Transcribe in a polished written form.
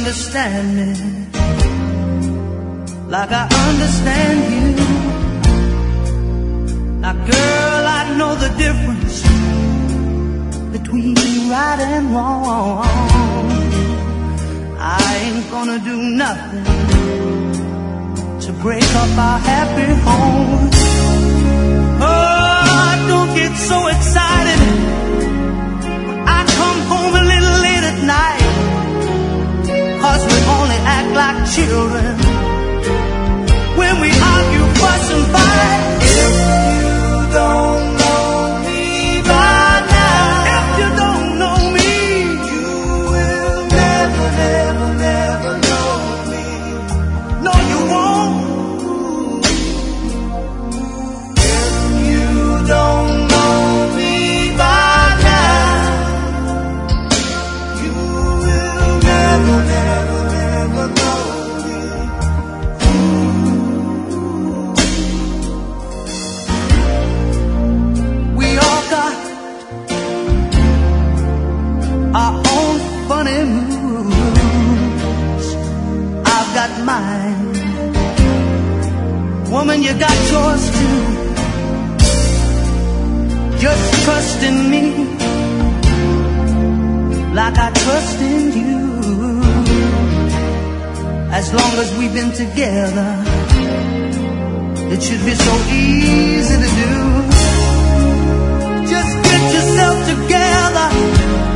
understand me like I understand you. Now girl, I know the difference between right and wrong. I ain't gonna do nothing to break up our happy home. Oh, don't get so excited when I come home a little late at night, 'cause we only act like children when we argue, fuss and fight. If you don't know me by now, if you don't know me, you will never, never, never know me. No, you won't. If you don't know me by now, you will never, never, never know me. We all got our own funny moves. I've got mine. Woman, you got yours too. Just trust in me like I trust in you. As long as we've been together, it should be so easy to do. Just get yourself together